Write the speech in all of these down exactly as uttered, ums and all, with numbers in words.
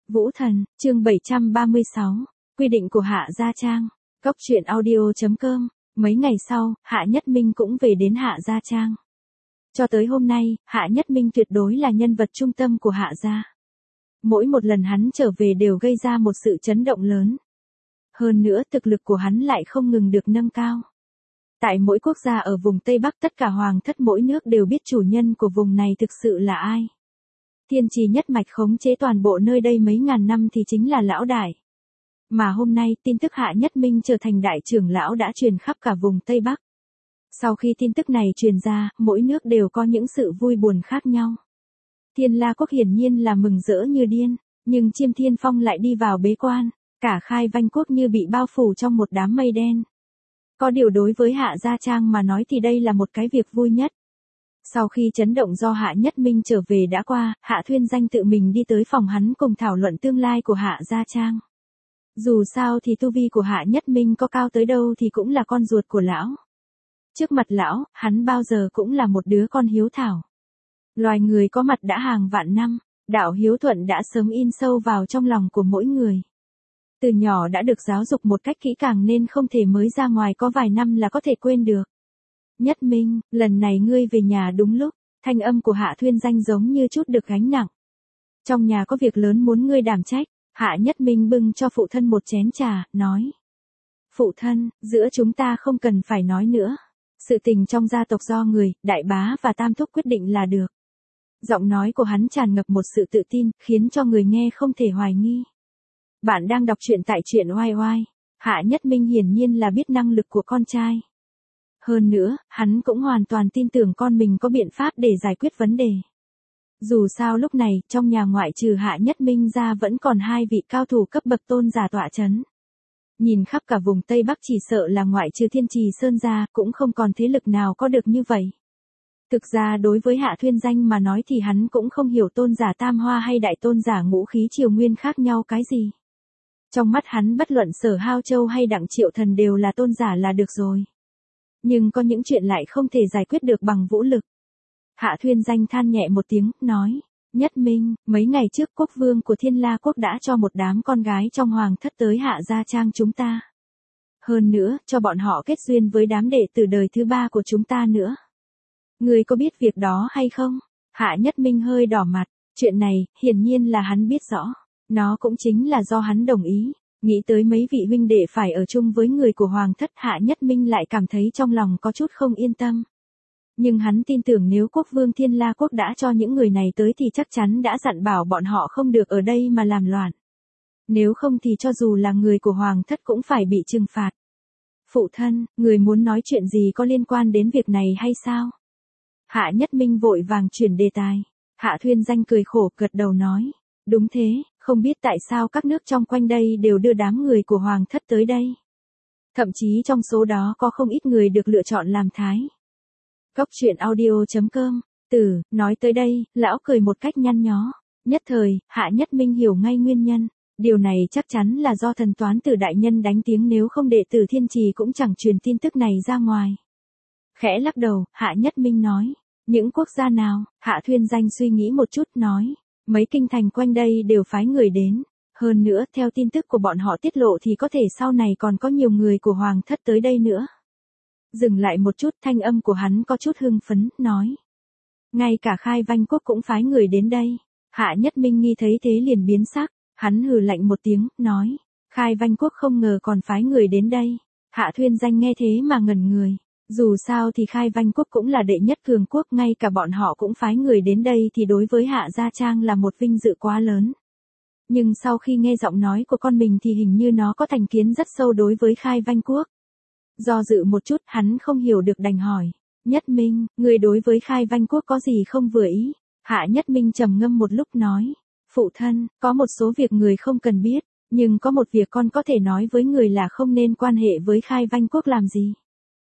Vũ Thần, chương bảy trăm ba mươi sáu, quy định của Hạ Gia Trang. Cốc truyện audio chấm com. Mấy ngày sau, Hạ Nhất Minh cũng về đến Hạ Gia Trang. Cho tới hôm nay, Hạ Nhất Minh tuyệt đối là nhân vật trung tâm của Hạ Gia. Mỗi một lần hắn trở về đều gây ra một sự chấn động lớn. Hơn nữa thực lực của hắn lại không ngừng được nâng cao. Tại mỗi quốc gia ở vùng Tây Bắc, tất cả hoàng thất mỗi nước đều biết chủ nhân của vùng này thực sự là ai. Thiên trì nhất mạch khống chế toàn bộ nơi đây mấy ngàn năm thì chính là lão đại. Mà hôm nay tin tức Hạ Nhất Minh trở thành đại trưởng lão đã truyền khắp cả vùng Tây Bắc. Sau khi tin tức này truyền ra, mỗi nước đều có những sự vui buồn khác nhau. Thiên La Quốc hiển nhiên là mừng rỡ như điên, nhưng Chiêm Thiên Phong lại đi vào bế quan, cả Khai Vanh Quốc như bị bao phủ trong một đám mây đen. Có điều đối với Hạ Gia Trang mà nói thì đây là một cái việc vui nhất. Sau khi chấn động do Hạ Nhất Minh trở về đã qua, Hạ Thuyên Danh tự mình đi tới phòng hắn cùng thảo luận tương lai của Hạ Gia Trang. Dù sao thì tu vi của Hạ Nhất Minh có cao tới đâu thì cũng là con ruột của lão. Trước mặt lão, hắn bao giờ cũng là một đứa con hiếu thảo. Loài người có mặt đã hàng vạn năm, đạo hiếu thuận đã sớm in sâu vào trong lòng của mỗi người. Từ nhỏ đã được giáo dục một cách kỹ càng nên không thể mới ra ngoài có vài năm là có thể quên được. Nhất Minh, lần này ngươi về nhà đúng lúc, thanh âm của Hạ Thuyên Danh giống như chút được gánh nặng. Trong nhà có việc lớn muốn ngươi đảm trách. Hạ Nhất Minh bưng cho phụ thân một chén trà, nói. Phụ thân, giữa chúng ta không cần phải nói nữa. Sự tình trong gia tộc do người, đại bá và tam thúc quyết định là được. Giọng nói của hắn tràn ngập một sự tự tin, khiến cho người nghe không thể hoài nghi. Bạn đang đọc truyện tại truyện oai oai. Hạ Nhất Minh hiển nhiên là biết năng lực của con trai. Hơn nữa, hắn cũng hoàn toàn tin tưởng con mình có biện pháp để giải quyết vấn đề. Dù sao lúc này, trong nhà ngoại trừ Hạ Nhất Minh ra vẫn còn hai vị cao thủ cấp bậc tôn giả tọa chấn. Nhìn khắp cả vùng Tây Bắc chỉ sợ là ngoại trừ Thiên Trì Sơn ra, cũng không còn thế lực nào có được như vậy. Thực ra đối với Hạ Thuyên Danh mà nói thì hắn cũng không hiểu tôn giả Tam Hoa hay đại tôn giả Ngũ Khí Triều Nguyên khác nhau cái gì. Trong mắt hắn bất luận Sở Hao Châu hay Đặng Triệu Thần đều là tôn giả là được rồi. Nhưng có những chuyện lại không thể giải quyết được bằng vũ lực. Hạ Thuyên Danh than nhẹ một tiếng, nói, Nhất Minh, mấy ngày trước quốc vương của Thiên La Quốc đã cho một đám con gái trong hoàng thất tới Hạ Gia Trang chúng ta. Hơn nữa, cho bọn họ kết duyên với đám đệ tử đời thứ ba của chúng ta nữa. Ngươi có biết việc đó hay không? Hạ Nhất Minh hơi đỏ mặt, chuyện này, hiển nhiên là hắn biết rõ. Nó cũng chính là do hắn đồng ý. Nghĩ tới mấy vị huynh đệ phải ở chung với người của hoàng thất, Hạ Nhất Minh lại cảm thấy trong lòng có chút không yên tâm. Nhưng hắn tin tưởng nếu quốc vương Thiên La Quốc đã cho những người này tới thì chắc chắn đã dặn bảo bọn họ không được ở đây mà làm loạn. Nếu không thì cho dù là người của hoàng thất cũng phải bị trừng phạt. Phụ thân, người muốn nói chuyện gì có liên quan đến việc này hay sao? Hạ Nhất Minh vội vàng chuyển đề tài. Hạ Thuyên Danh cười khổ gật đầu nói. Đúng thế, không biết tại sao các nước trong quanh đây đều đưa đám người của hoàng thất tới đây. Thậm chí trong số đó có không ít người được lựa chọn làm thái. Cốc truyện audio chấm com. Từ, nói tới đây, lão cười một cách nhăn nhó. Nhất thời, Hạ Nhất Minh hiểu ngay nguyên nhân. Điều này chắc chắn là do thần toán tử đại nhân đánh tiếng, nếu không đệ tử Thiên Trì cũng chẳng truyền tin tức này ra ngoài. Khẽ lắc đầu, Hạ Nhất Minh nói. Những quốc gia nào? Hạ Thuyên Danh suy nghĩ một chút nói. Mấy kinh thành quanh đây đều phái người đến. Hơn nữa, theo tin tức của bọn họ tiết lộ thì có thể sau này còn có nhiều người của hoàng thất tới đây nữa. Dừng lại một chút, thanh âm của hắn có chút hưng phấn, nói. Ngay cả Khai Vanh Quốc cũng phái người đến đây. Hạ Nhất Minh nghi thấy thế liền biến sắc, hắn hừ lạnh một tiếng, nói. Khai Vanh Quốc không ngờ còn phái người đến đây. Hạ Thuyên Danh nghe thế mà ngẩn người. Dù sao thì Khai Vanh Quốc cũng là đệ nhất cường quốc, ngay cả bọn họ cũng phái người đến đây thì đối với Hạ Gia Trang là một vinh dự quá lớn. Nhưng sau khi nghe giọng nói của con mình thì hình như nó có thành kiến rất sâu đối với Khai Vanh Quốc. Do dự một chút, hắn không hiểu được đành hỏi. Nhất Minh, người đối với Khai Vanh Quốc có gì không vừa ý? Hạ Nhất Minh trầm ngâm một lúc nói. Phụ thân, có một số việc người không cần biết, nhưng có một việc con có thể nói với người là không nên quan hệ với Khai Vanh Quốc làm gì.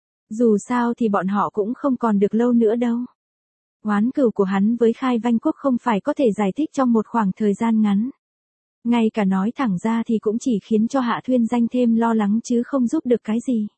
Dù sao thì bọn họ cũng không còn được lâu nữa đâu. Oán cừu của hắn với Khai Vanh Quốc không phải có thể giải thích trong một khoảng thời gian ngắn. Ngay cả nói thẳng ra thì cũng chỉ khiến cho Hạ Thuyên Danh thêm lo lắng chứ không giúp được cái gì.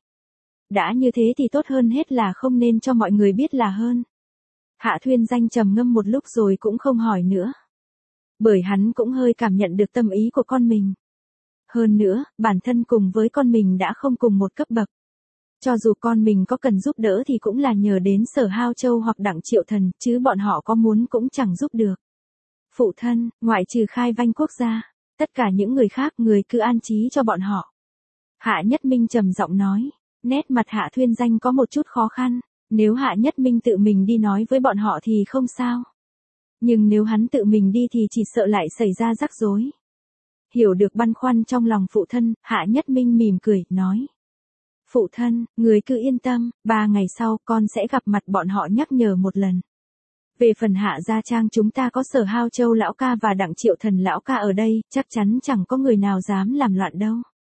Đã như thế thì tốt hơn hết là không nên cho mọi người biết là hơn. Hạ Thuyên Danh trầm ngâm một lúc rồi cũng không hỏi nữa. Bởi hắn cũng hơi cảm nhận được tâm ý của con mình. Hơn nữa, bản thân cùng với con mình đã không cùng một cấp bậc. Cho dù con mình có cần giúp đỡ thì cũng là nhờ đến Sở Hao Châu hoặc Đặng Triệu Thần, chứ bọn họ có muốn cũng chẳng giúp được. Phụ thân, ngoại trừ Khai Vanh Quốc gia, tất cả những người khác người cứ an trí cho bọn họ. Hạ Nhất Minh trầm giọng nói, nét mặt Hạ Thuyên Danh có một chút khó khăn, nếu Hạ Nhất Minh tự mình đi nói với bọn họ thì không sao. Nhưng nếu hắn tự mình đi thì chỉ sợ lại xảy ra rắc rối. Hiểu được băn khoăn trong lòng phụ thân, Hạ Nhất Minh mỉm cười, nói. Phụ thân, người cứ yên tâm, ba ngày sau con sẽ gặp mặt bọn họ nhắc nhở một lần. Về phần Hạ Gia Trang chúng ta có Sở Hao Châu lão ca và Đặng Triệu Thần lão ca ở đây, chắc chắn chẳng có người nào dám làm loạn đâu.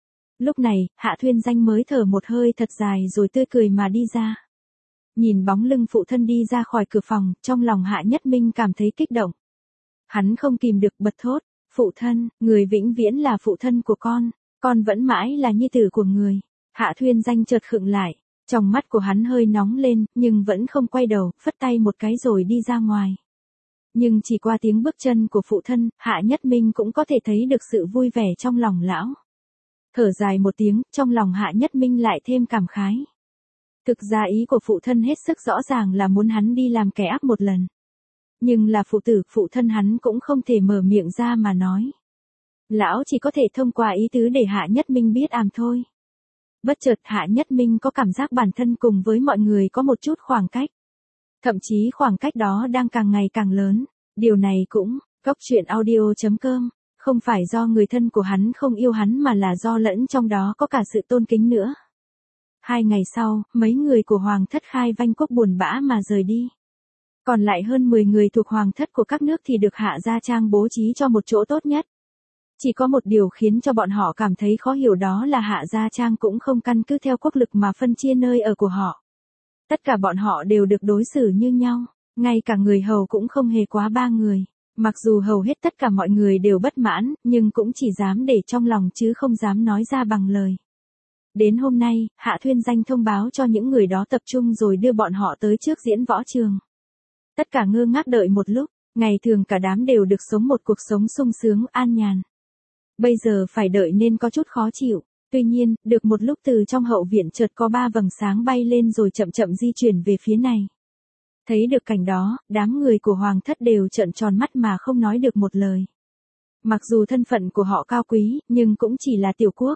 Lúc này, Hạ Thuyên Danh mới thở một hơi thật dài rồi tươi cười mà đi ra. Nhìn bóng lưng phụ thân đi ra khỏi cửa phòng, trong lòng Hạ Nhất Minh cảm thấy kích động. Hắn không kìm được bật thốt, phụ thân, người vĩnh viễn là phụ thân của con, con vẫn mãi là nhi tử của người. Hạ Thuyên Danh chợt khựng lại, trong mắt của hắn hơi nóng lên, nhưng vẫn không quay đầu, phất tay một cái rồi đi ra ngoài. Nhưng chỉ qua tiếng bước chân của phụ thân, Hạ Nhất Minh cũng có thể thấy được sự vui vẻ trong lòng lão. Thở dài một tiếng, trong lòng Hạ Nhất Minh lại thêm cảm khái. Thực ra ý của phụ thân hết sức rõ ràng là muốn hắn đi làm kẻ ác một lần. Nhưng là phụ tử, phụ thân hắn cũng không thể mở miệng ra mà nói. Lão chỉ có thể thông qua ý tứ để Hạ Nhất Minh biết àm thôi. Bất chợt Hạ Nhất Minh có cảm giác bản thân cùng với mọi người có một chút khoảng cách. Thậm chí khoảng cách đó đang càng ngày càng lớn. Điều này cũng, Cốc Truyện Audio chấm com, không phải do người thân của hắn không yêu hắn mà là do lẫn trong đó có cả sự tôn kính nữa. Hai ngày sau, mấy người của Hoàng thất Khai Vanh Quốc buồn bã mà rời đi. Còn lại hơn mười người thuộc Hoàng thất của các nước thì được Hạ Gia Trang bố trí cho một chỗ tốt nhất. Chỉ có một điều khiến cho bọn họ cảm thấy khó hiểu đó là Hạ Gia Trang cũng không căn cứ theo quốc lực mà phân chia nơi ở của họ. Tất cả bọn họ đều được đối xử như nhau, ngay cả người hầu cũng không hề quá ba người. Mặc dù hầu hết tất cả mọi người đều bất mãn, nhưng cũng chỉ dám để trong lòng chứ không dám nói ra bằng lời. Đến hôm nay, Hạ Thuyên Danh thông báo cho những người đó tập trung rồi đưa bọn họ tới trước diễn võ trường. Tất cả ngơ ngác đợi một lúc, ngày thường cả đám đều được sống một cuộc sống sung sướng an nhàn. Bây giờ phải đợi nên có chút khó chịu. Tuy nhiên, được một lúc từ trong hậu viện chợt có ba vầng sáng bay lên rồi chậm chậm di chuyển về phía này. Thấy được cảnh đó, đám người của Hoàng thất đều trợn tròn mắt mà không nói được một lời. Mặc dù thân phận của họ cao quý, nhưng cũng chỉ là tiểu quốc.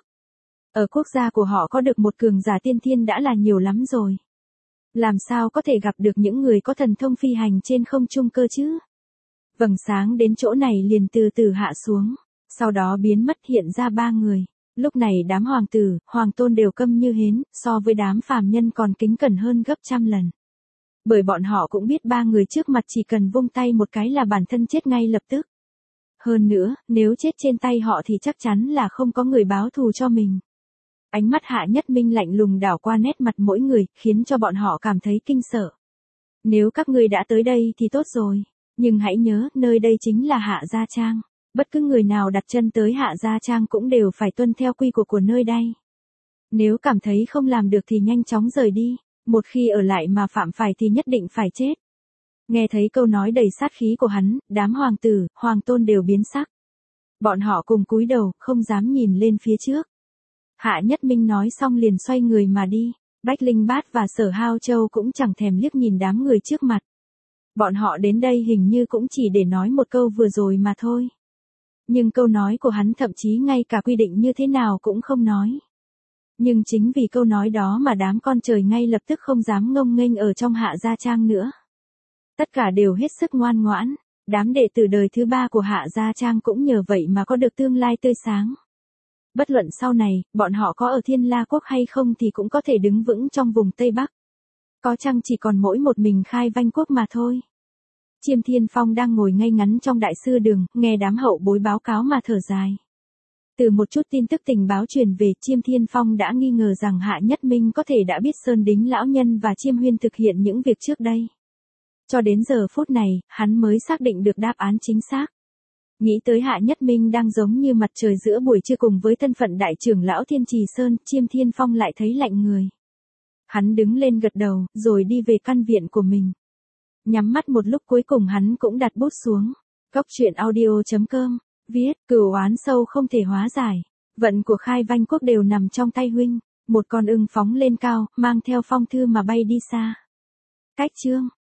Ở quốc gia của họ có được một cường giả tiên thiên đã là nhiều lắm rồi. Làm sao có thể gặp được những người có thần thông phi hành trên không trung cơ chứ? Vầng sáng đến chỗ này liền từ từ hạ xuống, sau đó biến mất hiện ra ba người. Lúc này đám hoàng tử, hoàng tôn đều câm như hến, so với đám phàm nhân còn kính cẩn hơn gấp trăm lần. Bởi bọn họ cũng biết ba người trước mặt chỉ cần vung tay một cái là bản thân chết ngay lập tức. Hơn nữa, nếu chết trên tay họ thì chắc chắn là không có người báo thù cho mình. Ánh mắt Hạ Nhất Minh lạnh lùng đảo qua nét mặt mỗi người, khiến cho bọn họ cảm thấy kinh sợ. Nếu các ngươi đã tới đây thì tốt rồi, nhưng hãy nhớ, nơi đây chính là Hạ Gia Trang. Bất cứ người nào đặt chân tới Hạ Gia Trang cũng đều phải tuân theo quy củ của nơi đây. Nếu cảm thấy không làm được thì nhanh chóng rời đi, một khi ở lại mà phạm phải thì nhất định phải chết. Nghe thấy câu nói đầy sát khí của hắn, đám hoàng tử, hoàng tôn đều biến sắc. Bọn họ cùng cúi đầu, không dám nhìn lên phía trước. Hạ Nhất Minh nói xong liền xoay người mà đi, Bách Linh Bát và Sở Hao Châu cũng chẳng thèm liếc nhìn đám người trước mặt. Bọn họ đến đây hình như cũng chỉ để nói một câu vừa rồi mà thôi. Nhưng câu nói của hắn thậm chí ngay cả quy định như thế nào cũng không nói. Nhưng chính vì câu nói đó mà đám con trời ngay lập tức không dám ngông nghênh ở trong Hạ Gia Trang nữa. Tất cả đều hết sức ngoan ngoãn, đám đệ tử đời thứ ba của Hạ Gia Trang cũng nhờ vậy mà có được tương lai tươi sáng. Bất luận sau này, bọn họ có ở Thiên La Quốc hay không thì cũng có thể đứng vững trong vùng Tây Bắc. Có chăng chỉ còn mỗi một mình Khai Vanh Quốc mà thôi. Chiêm Thiên Phong đang ngồi ngay ngắn trong đại sư đường, nghe đám hậu bối báo cáo mà thở dài. Từ một chút tin tức tình báo truyền về, Chiêm Thiên Phong đã nghi ngờ rằng Hạ Nhất Minh có thể đã biết Sơn Đính lão nhân và Chiêm Huyên thực hiện những việc trước đây. Cho đến giờ phút này, hắn mới xác định được đáp án chính xác. Nghĩ tới Hạ Nhất Minh đang giống như mặt trời giữa buổi trưa cùng với thân phận đại trưởng lão Thiên Trì Sơn, Chiêm Thiên Phong lại thấy lạnh người. Hắn đứng lên gật đầu, rồi đi về căn viện của mình. Nhắm mắt một lúc cuối cùng hắn cũng đặt bút xuống. Cóc truyện audio chấm com, viết, cửu oán sâu không thể hóa giải. Vận của Khai Vanh Quốc đều nằm trong tay huynh. Một con ưng phóng lên cao, mang theo phong thư mà bay đi xa. Cách chương.